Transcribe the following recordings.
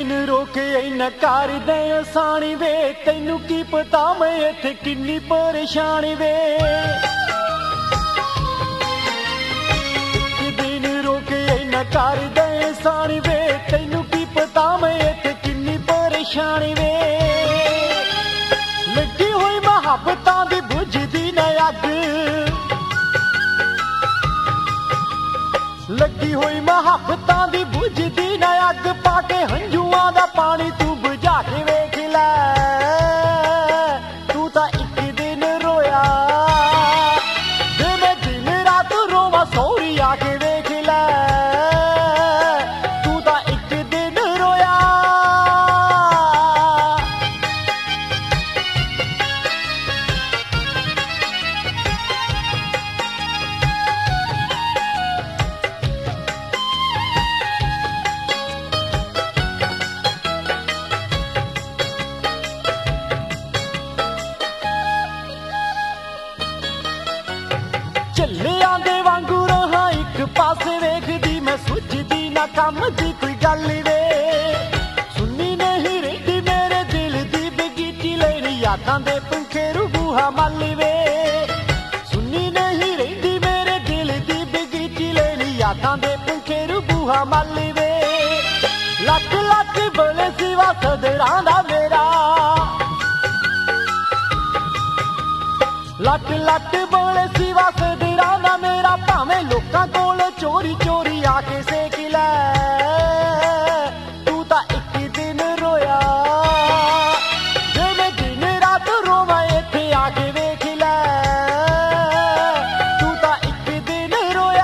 दिन रोके इन्ना कर दे आसानी वे, तैनू की पता मैं इत्थे किन्नी परेशानी वे। एक दिन रोके इन्ना कर दे आसानी वे, तैनू की पता मैं इत्थे किन्नी परेशानी वे। लगी हुई मुहब्बतां दी बुझदी ना अग, लगी हुई मुहब्बतां दी बुझदी ना अग, पाके हंझुआं दा पानी तू बुझा के वेख लै। तू तां इक दिन रोया जे मैं दिन रात रोवां सौरी आके वेख लै। तू तां इक दिन रोया। झल्लियां दे वांगू रहा एक पासे वेखदी, मैं सुझदी ना कम दी कोई गल वे। सुनी नहीं रही मेरे दिल दी बगीची लेनी, यादां दे पंखेरू बूहा मल वे। सुनी नहीं रही मेरे दिल दी बगीची लेनी, यादां दे पंखेरू बूहा मल वे। लक लक बोले सिवा सदरां दा मेरा, लट लट बोले सिवा सदरां दा मेरा, भावें लोकां कोल चोरी चोरी आके सेक लै। तू तां इक दिन रोया जे मैं दिन रात रोवां इत्थे आके वेख लै। तू तां इक दिन रोया।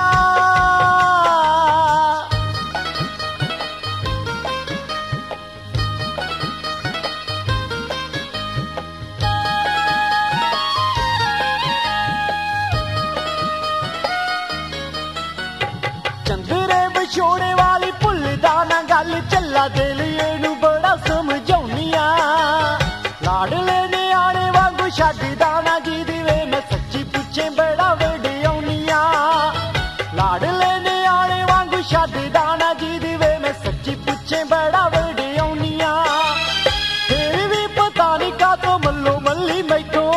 चंदरे विछोड़े वाली भुलदा ना गल, झल्ला दिल एनू बड़ा समझाउनिया। लाडले न्याणे वांगू छड्डदा ना जिदी वे, मैं सच्ची पुछे बड़ा वडियाउनिया। लाडले न्याणे वांगू छड्डदा ना जिदी वे, मैं सच्ची पुछे बड़ा वडियाउनिया। फिर भी पता नहीं कातों मल्लो मल्ली मैथों,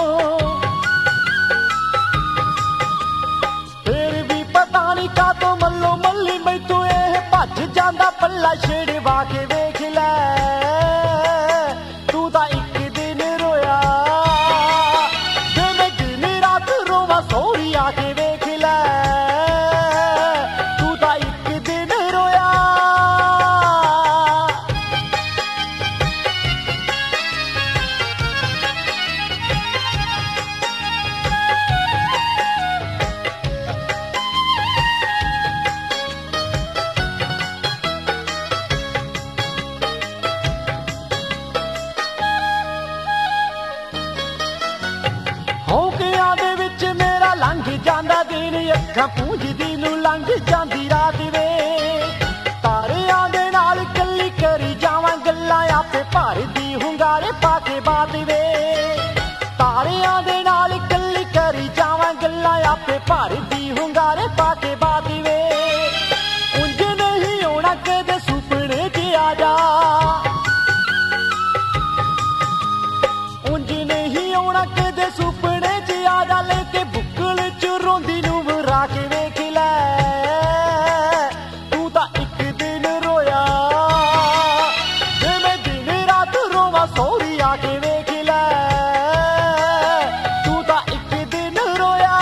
फिर भी पता नहीं कातों मल्लो मल्ली मैथों एह भज जांदा पल्ला छेड़वा के वेख लै। तू तां इक दिन रोया जे मैं दिन रात रोवां सौरी आके वेख लै। तू तां इक दिन रोया। हौकियां दे विच मेरा लंघ जांदा दिन, अखां पूंजदी नूं लंघ जांदी रात वे। तारियां दे नाल कल्ली करी जावां गल्लां, आपे भरदी हुंगारे पाके बात वे। तारियां दे नाल कल्ली करी जावां गल्लां, आपे भरदी हुंगारे पाके बात वे। उंज नहीं होना कदे सुपने च आ जा, उंज नहीं होना कदे सुपने च आ जा, लेके बुक्कल च रोंदी नूं मरा के वेख लै। तू तां इक दिन रोया जे मैं दिन रात रोवां सौरी आके वेख लै। तू तां इक दिन रोया।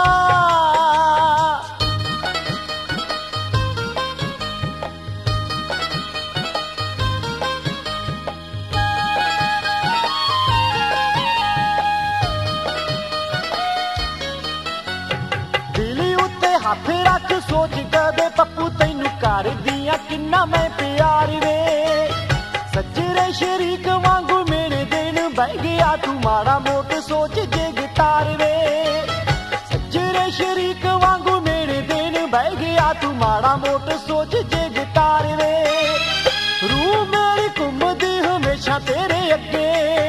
दिली उत्ते हथ रख सोच कदे पप्पू, तैनू कर दियां किन्ना मैं प्यार वे। सच्चरे शरीक वांगू मेरे दिन बह गया, तू माड़ा मोट सोच जे गिटार वे। सच्चरे शरीक वांगू मेरे दिन बह गया, तू माड़ा मोट सोच जे गिटार वे। रूह मेरी घुमदी हमेशा तेरे अगे,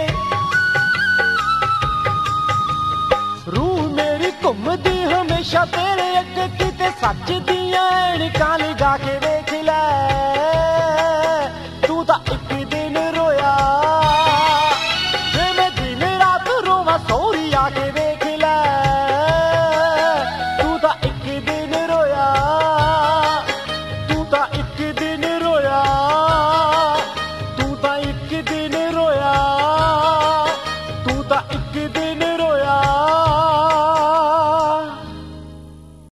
रूह मेरी घुमदी हमेशा तेरे अगे, किते सच दियां ऐनकां लगा के वेख